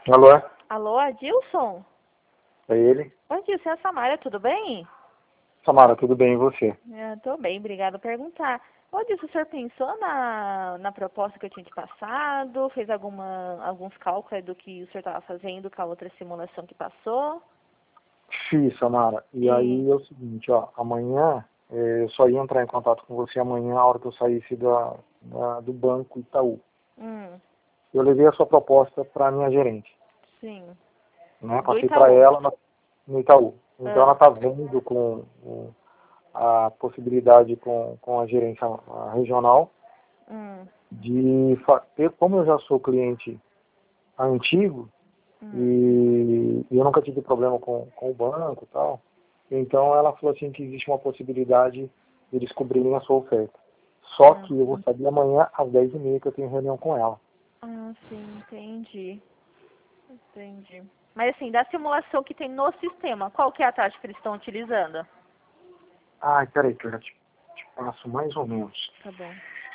Alô? Alô, Adilson? É ele? Oi, Adilson, é a Samara, tudo bem? Samara, tudo bem e você? Tô bem, obrigada por perguntar. Ô, Adilson, o senhor pensou na proposta que eu tinha te passado? Fez alguns cálculos do que o senhor estava fazendo com a outra simulação que passou? Fiz, Samara. E E, aí é o seguinte, ó, amanhã, eu só ia entrar em contato com você amanhã, a hora que eu saísse do Banco Itaú. hum, Eu levei a sua proposta para a minha gerente, sim. né? Do Passei para Itaú. ela no Itaú. Então ela Ah, está vendo com a possibilidade com a gerência regional hum, de ter, como eu já sou cliente antigo, hum, e eu nunca tive problema com o banco e tal. Então ela falou assim que existe uma possibilidade de eles cobrirem a sua oferta. Só hum. que eu vou saber amanhã às 10h30 que eu tenho reunião com ela. Ah, sim, entendi. Entendi. Mas assim, da simulação que tem no sistema, qual que é a taxa que eles estão utilizando? Ai, peraí, que eu já te passo mais ou menos. Tá bom.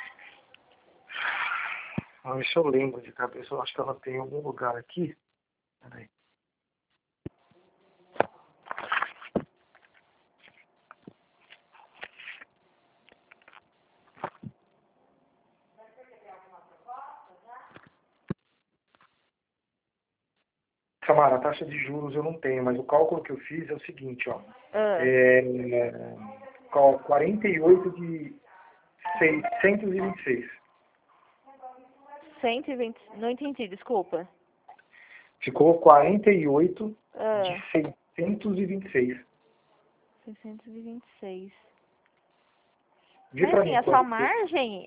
Vamos ver se eu lembro de cabeça. Eu acho que ela tem em algum lugar aqui. Peraí. Samara, a taxa de juros eu não tenho, mas o cálculo que eu fiz é o seguinte, ó. Ah, É, 48 de 626. 120, não entendi, desculpa. Ficou 48 de Ah, 626. 626. Vê Mas pra assim, mim a sua quanto que... margem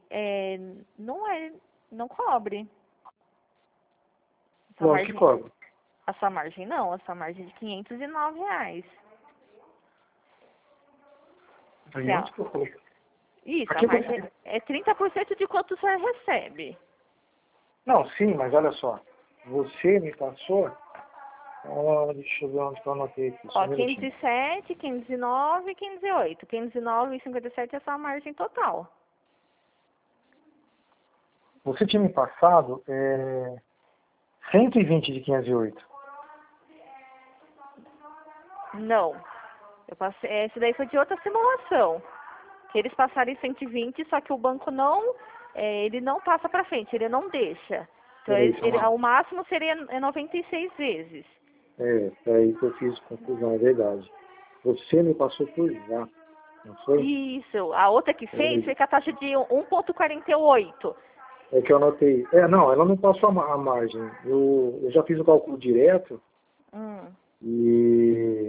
não cobre. Essa Lógico que margem, cobra. a sua margem não, a sua margem é de R$ 509. Aí Se onde a- que eu coloquei? Isso, a Aqui margem você... é 30% de quanto o senhor recebe. Não, sim, mas olha só. Você me passou... deixa eu ver onde que eu anotei aqui. Só Ó, um minutinho. 507, 509 e 508. 509 e 57 é a sua margem total. Você tinha me passado 120 de 508. Não. Eu passei, esse daí foi de outra simulação. Que eles passaram em 120, só que o banco ele não passa para frente, ele não deixa. Então, Peraí, Samara. o máximo seria 96 vezes. Peraí que eu fiz confusão, é verdade. Você me passou por já, não foi? Isso. A outra que fez Peraí. foi com a taxa de 1,48. É que eu anotei. Não, ela não passou a margem. Eu já fiz o cálculo direto Hum. e,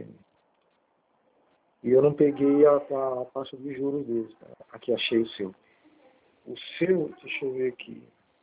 e eu não peguei a taxa de juros deles. Aqui, achei o seu. O seu, deixa eu ver aqui.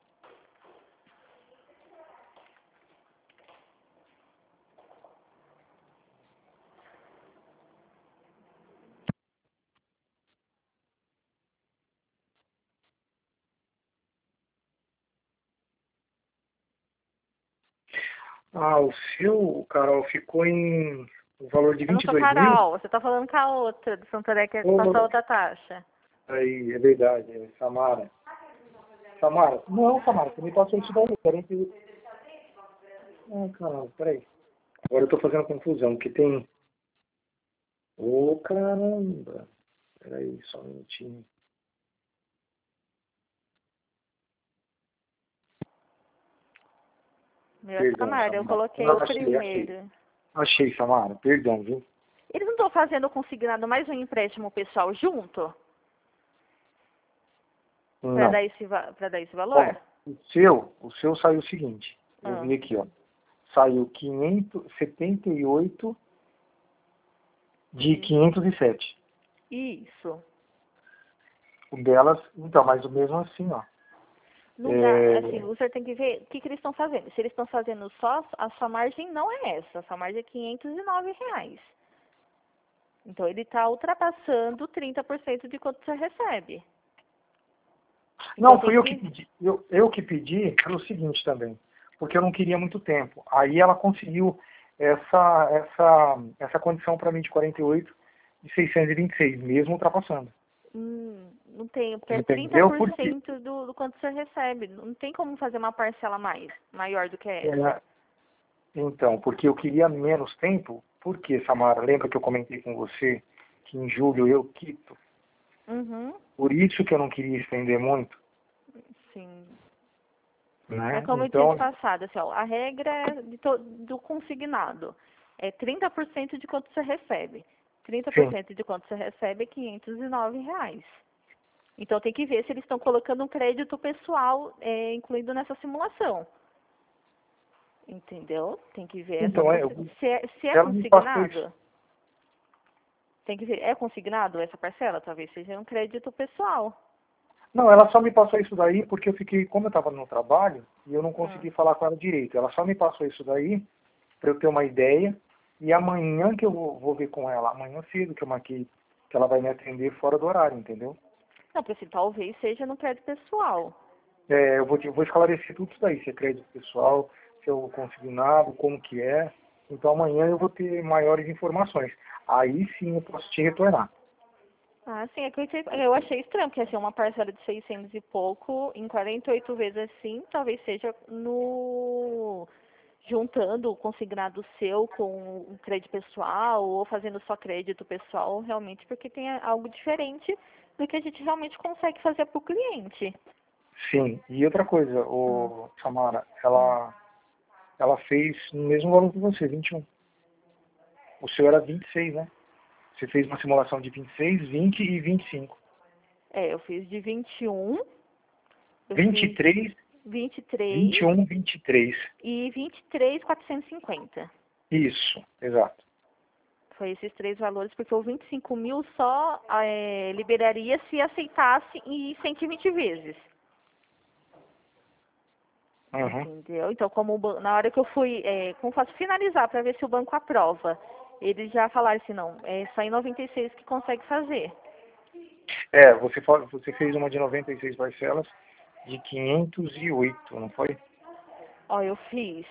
O seu, Carol, ficou em o valor de Eu não sou 22 mil? Carol, você está falando com a outra, do Santander, que passou a Oh, outra taxa. aí, é verdade, Samara. Samara, não, Samara, você me passou isso daí. 48. Carol, peraí. Agora eu tô fazendo confusão, porque tem... Ô, caramba. Peraí, só um minutinho. Meu, essa Perdão, Samara, eu Samara. coloquei o Achei. primeiro. Achei, Samara. Perdão, viu? Eles não estão fazendo consignado mais um empréstimo pessoal junto? Para Não. dar para dar esse valor? Ó, o seu saiu o seguinte. Eu Ah, vi aqui, ó. Saiu 578 de 507. isso. O delas, então, mas o mesmo assim, ó. Não dá, assim, É, o senhor tem que ver o que, que eles estão fazendo. Se eles estão fazendo só, a sua margem não é essa. A sua margem é R$ 509. Então ele está ultrapassando 30% de quanto você recebe. Então Não, tem fui eu que que. pedi. Eu que pedi pelo seguinte também, porque eu não queria muito tempo. Aí ela conseguiu essa condição para mim de 48 e 626, mesmo ultrapassando. Não tem, porque é trinta Entendeu? por Porque cento do quanto você recebe. Não tem como fazer uma parcela maior do que é, essa. Então, porque eu queria menos tempo, porque, Samara, lembra que eu comentei com você que em julho eu quito? Uhum. Por isso que eu não queria estender muito, Sim. É né? como eu tinha te Então, passado, assim, ó, a regra é do consignado é 30% de quanto você recebe. trinta por sim. cento de quanto você recebe é R$ 509. Então tem que ver se eles estão colocando um crédito pessoal incluído nessa simulação. Entendeu? Tem que ver Então, se é ela me passou isso. consignado. Tem que ver, é consignado essa parcela? Talvez seja um crédito pessoal. Não, ela só me passou isso daí porque eu fiquei, como eu estava no trabalho, e eu não Hum. consegui falar com ela direito. Ela só me passou isso daí para eu ter uma ideia. E amanhã que eu vou ver com ela, amanhã cedo que eu marquei, que ela vai me atender fora do horário, entendeu? Não, porque assim, talvez seja no crédito pessoal. Eu vou esclarecer tudo isso daí, se é crédito pessoal, se é o consignado, como que é. Então amanhã eu vou ter maiores informações. Aí sim eu posso te retornar. Ah, sim, é que eu achei estranho, porque assim, uma parcela de 600 e pouco, em 48 vezes assim, talvez seja no juntando o consignado seu com o crédito pessoal, ou fazendo só crédito pessoal, realmente, porque tem algo diferente do que a gente realmente consegue fazer para o cliente. Sim, e outra coisa, Hum, Samara, hum. ela fez no mesmo valor que você, 21. O seu era 26, né? Você fez uma simulação de 26, 20 e 25. Eu fiz de 21, eu fiz 23, 23 21, 23. e 23.450. Isso, exato. Foi esses três valores, porque o 25 mil só liberaria se aceitasse em 120 vezes. Uhum. Entendeu? Então, na hora que eu fui, como faço finalizar para ver se o banco aprova, eles já falaram assim, não, é só em 96 que consegue fazer. Você fez uma de 96 parcelas de 508, não foi? Ó, eu fiz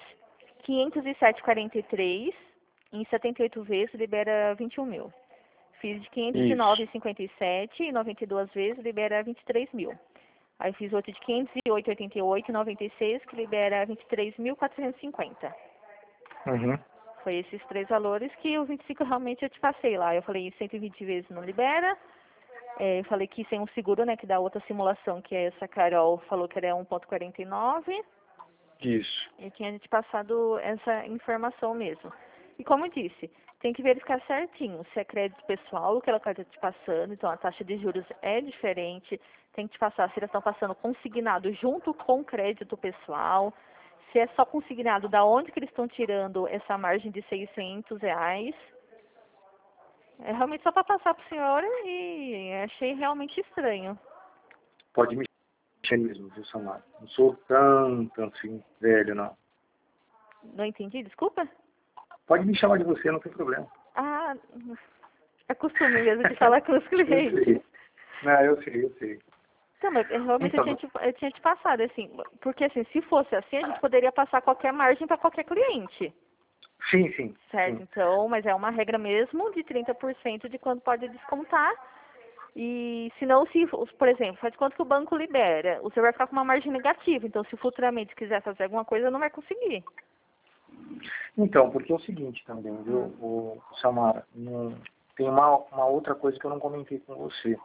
507,43 em 78 vezes, libera 21 mil. Fiz de Isso. 509,57 em 92 vezes, libera 23 mil. Aí fiz outro de 508,88 em 96, que libera 23.450. Uhum. Foi esses três valores que o 25 realmente eu te passei lá. Eu falei 120 vezes não libera. Eu falei que sem um seguro, né, que da outra simulação, que é essa Carol falou que era 1,49. Isso. Eu tinha te passado essa informação mesmo. E como eu disse, tem que verificar certinho se é crédito pessoal o que ela está te passando, então a taxa de juros é diferente, tem que te passar se eles estão passando consignado junto com crédito pessoal, se é só consignado, da onde que eles estão tirando essa margem de R$ 600. É realmente só para passar para a senhora e achei realmente estranho. Pode me chamar mesmo, viu, Samara? Não sou tanto assim, velho, não. Não entendi, desculpa? Pode me chamar de você, não tem problema. Ah, é costume mesmo de falar com os Eu clientes. sei. Não, eu sei. Então, mas realmente Então, eu tinha te passado, assim, porque assim, se fosse assim, a gente poderia passar qualquer margem para qualquer cliente, sim, sim, certo? sim. Então, mas é uma regra mesmo de 30% de quanto pode descontar. E se não, por exemplo, faz conta que o banco libera, você vai ficar com uma margem negativa. Então, se futuramente quiser fazer alguma coisa, não vai conseguir. Então, porque é o seguinte também, viu, Hum, Samara, tem uma outra coisa que eu não comentei com você.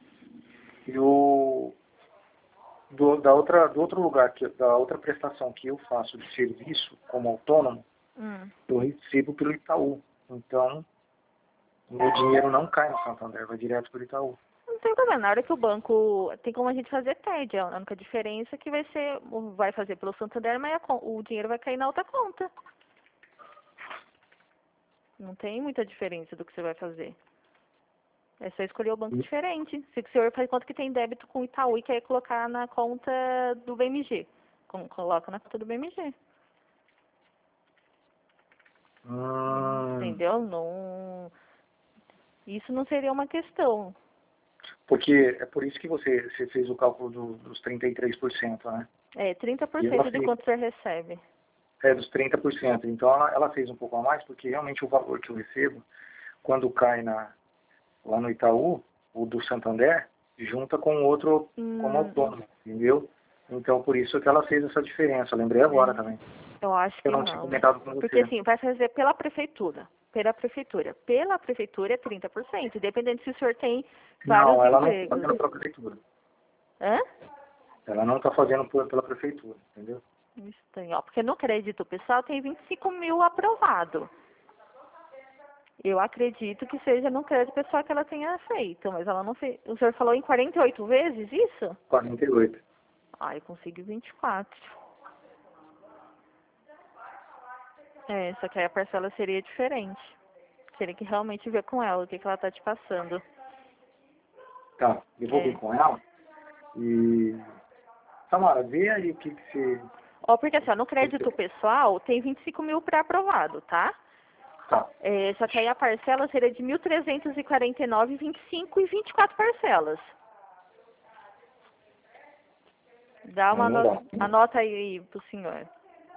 Eu, do outro lugar, da outra prestação que eu faço de serviço como autônomo, hum. eu recebo pelo Itaú. Então, meu dinheiro não cai no Santander, vai direto para o Itaú. Não tem problema. Na hora que o banco tem como a gente fazer TED, a única diferença é que vai fazer pelo Santander, mas o dinheiro vai cair na outra conta. Não tem muita diferença do que você vai fazer. É só escolher o banco diferente. Se o senhor faz conta que tem débito com o Itaú e quer colocar na conta do BMG, coloca na conta do BMG. Hum, Entendeu? Não, isso não seria uma questão. porque é por isso que você fez o cálculo dos 33%, né? É trinta por E ela cento de fez, quanto você recebe. dos 30%. Então, ela fez um pouco a mais, porque realmente o valor que eu recebo, quando cai lá no Itaú, o do Santander, junta com o outro como Hum, autônomo, entendeu? Então, por isso que ela fez essa diferença. Lembrei agora também. Eu acho que Eu não tinha não. comentado com Porque você. assim, vai fazer pela prefeitura. Pela prefeitura. Pela prefeitura é 30%, dependendo se o senhor tem vários Não, ela não está empregos. fazendo pela prefeitura. Hã? Ela não está fazendo pela prefeitura, entendeu? Estranho, ó, porque no crédito pessoal tem 25 mil aprovado. Eu acredito que seja no crédito pessoal que ela tenha feito, mas ela não fez. O senhor falou em 48 vezes isso? 48. Ah, eu consigo 24. É, só que aí a parcela seria diferente. Teria que realmente ver com ela o que ela tá te passando. Tá, eu vou É. ver com ela. E... Samara, vê aí o que você... Ó, porque assim, ó, no crédito pessoal tem 25 mil pré-aprovado, tá? Tá. É, só que aí a parcela seria de 1.349, 25 e 24 parcelas. Dá uma Não dá. anota aí pro senhor.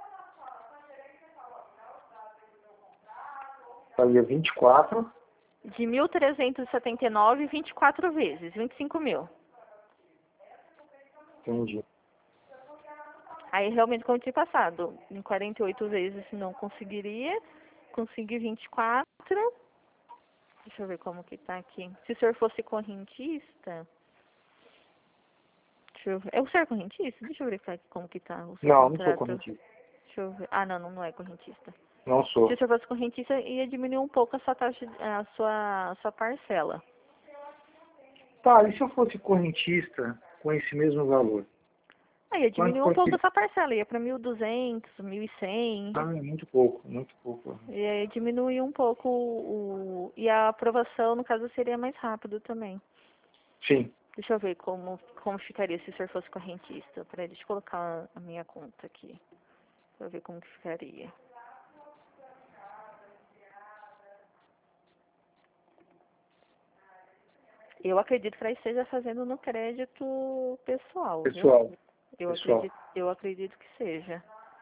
Fazia 24. De 1.379, 24 vezes, 25 mil. Entendi. Aí realmente, como eu tinha passado, em 48 vezes não conseguiria. Consegui 24. Deixa eu ver como que tá aqui. Se o senhor fosse correntista... Deixa eu ver. É o senhor correntista? Deixa eu verificar aqui como que tá o seu Não, não sou contrato. correntista. Deixa eu ver. Ah, não é correntista. Não sou. Se o senhor fosse correntista, ia diminuir um pouco a sua taxa, a sua parcela. Tá, e se eu fosse correntista com esse mesmo valor? Aí ia Quanto diminuir um pouco fosse... essa parcela, ia para 1.200, 1.100. Ah, é muito pouco, muito pouco. E aí diminuir um pouco e a aprovação, no caso, seria mais rápido também. Sim. Deixa eu ver como ficaria se o senhor fosse correntista. Peraí, deixa eu colocar a minha conta aqui. Pra ver como que ficaria. Eu acredito que ela esteja fazendo no crédito pessoal, viu? Pessoal. Eu Pessoal. acredito que seja.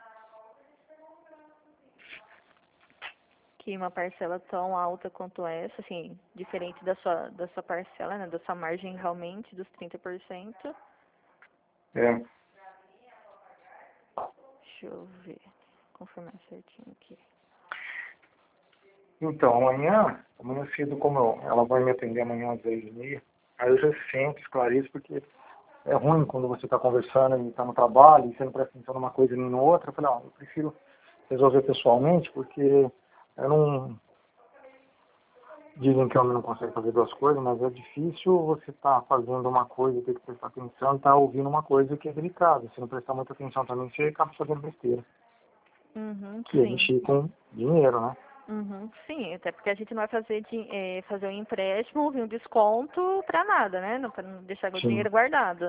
Que uma parcela tão alta quanto essa, assim, diferente da sua parcela, né? Da sua margem realmente, dos 30%. É. Deixa eu ver. Confirmar certinho aqui. Então, amanhã cedo, ela vai me atender amanhã às 10h30, aí eu já sento, esclareço, porque é ruim quando você está conversando e está no trabalho, e você não presta atenção numa coisa nem na outra. Eu falei, eu prefiro resolver pessoalmente, porque eu não... Dizem que o homem não consegue fazer duas coisas, mas é difícil você estar fazendo uma coisa, ter que prestar atenção, e estar ouvindo uma coisa que é delicada. Se não prestar muita atenção também, você acaba fazendo besteira. Uhum, Que é sim. mexer com dinheiro, né? Uhum, sim, até porque a gente não vai fazer um empréstimo, um desconto pra nada, né? Não, pra não deixar o Sim. dinheiro guardado.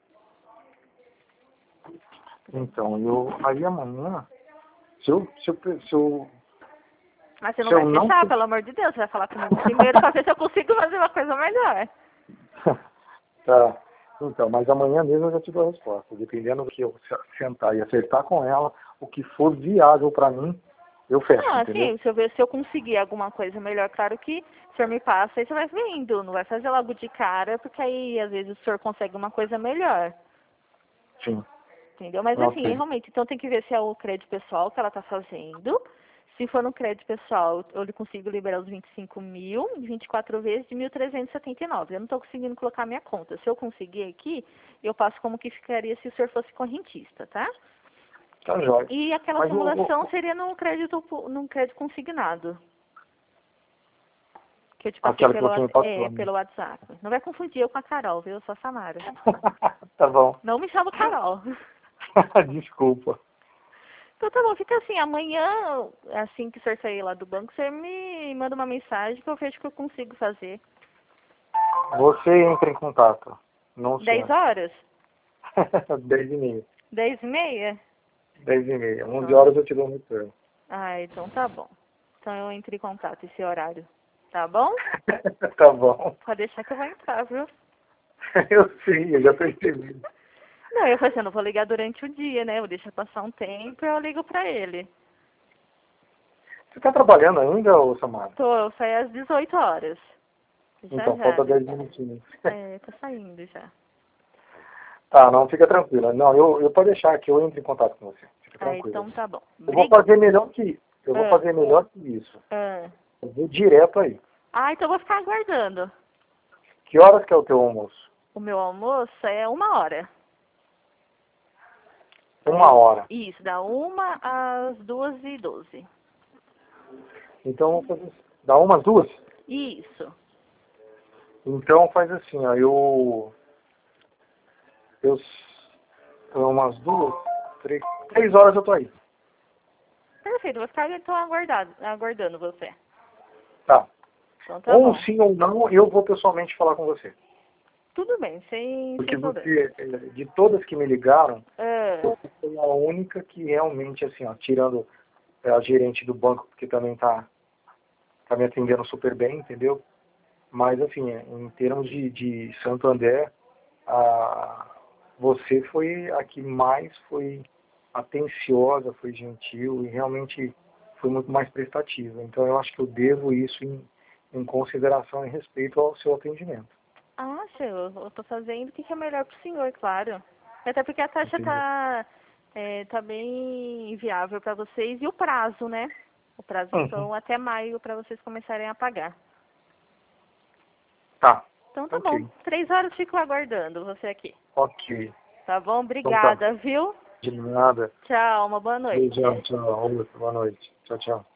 Então, aí amanhã, se eu Mas você não se eu vai não... fechar, pelo amor de Deus, você vai falar comigo primeiro pra ver se eu consigo fazer uma coisa melhor. Tá. Então, mas amanhã mesmo eu já te dou a resposta. Dependendo do que eu sentar e acertar com ela, o que for viável para mim, eu fecho, Ah, entendeu? sim, se eu ver se eu conseguir alguma coisa melhor, claro que o senhor me passa, aí você vai vendo, não vai fazer logo de cara, porque aí às vezes o senhor consegue uma coisa melhor. Sim. Entendeu? Mas assim, Ok. realmente, então tem que ver se é o crédito pessoal que ela está fazendo. Se for no crédito pessoal, eu consigo liberar os 25 mil, 24 vezes de 1.379. Eu não estou conseguindo colocar a minha conta. Se eu conseguir aqui, eu passo como que ficaria se o senhor fosse correntista, tá? Tá jóia. E aquela Mas simulação seria num crédito consignado. Que eu te passei aquela que você me passou, né? pelo WhatsApp. Não vai confundir eu com a Carol, viu? Eu sou a Samara. Tá bom. Não me chama Carol. Desculpa. Então tá bom, fica assim, amanhã, assim que o senhor sair lá do banco, você me manda uma mensagem que eu vejo o que eu consigo fazer. Você entra em contato. Não 10 sei. horas? 10h30. 10h30? 10h30. 11 Então, horas eu te dou um retorno. ah, então tá bom. Então eu entro em contato esse horário. Tá bom? Tá bom. Pode deixar que eu vou entrar, viu? Eu sei, eu já percebi. Não, eu falei assim, eu não vou ligar durante o dia, né? Eu deixo passar um tempo e eu ligo pra ele. Você tá trabalhando ainda, ô Samara? Eu saio às 18 horas. Já, Então, já. falta 10 minutinhos. É, tá saindo já. Tá, não, fica tranquila. Não, eu pode deixar que eu entre em contato com você. Fique Ah, tranquilo. então tá bom. Eu vou fazer melhor que isso. Ah. Eu vou direto aí. Ah, então eu vou ficar aguardando. Que horas que é o teu almoço? O meu almoço é 1 hora. 1 hora. Isso, da 1 às 2h12. Então, vamos fazer dá umas 2? Isso. Então, faz assim, ó, umas 2, 3 horas eu tô aí. Perfeito, vou ficar então aguardando você. Tá. Então tá Ou bom. sim ou não, eu vou pessoalmente falar com você. Tudo bem, sem Porque problema. de todas que me ligaram, Ah, você foi a única que realmente, assim, ó, tirando a gerente do banco, que também tá me atendendo super bem, entendeu? Mas, assim, em termos de Santo André, você foi a que mais foi atenciosa, foi gentil e realmente foi muito mais prestativa. Então, eu acho que eu devo isso em consideração e respeito ao seu atendimento. senhor, eu tô fazendo o que é melhor pro senhor, claro. Até porque a taxa Entendeu? tá bem inviável para vocês e o prazo, né? O prazo Uhum. são até maio para vocês começarem a pagar. Tá. Então tá bom. Ok. 3 horas fico aguardando você aqui. Ok. Tá bom? Então tá. Obrigada, viu? De nada. Tchau, uma boa noite. Beijão, tchau. Boa noite. Tchau, tchau.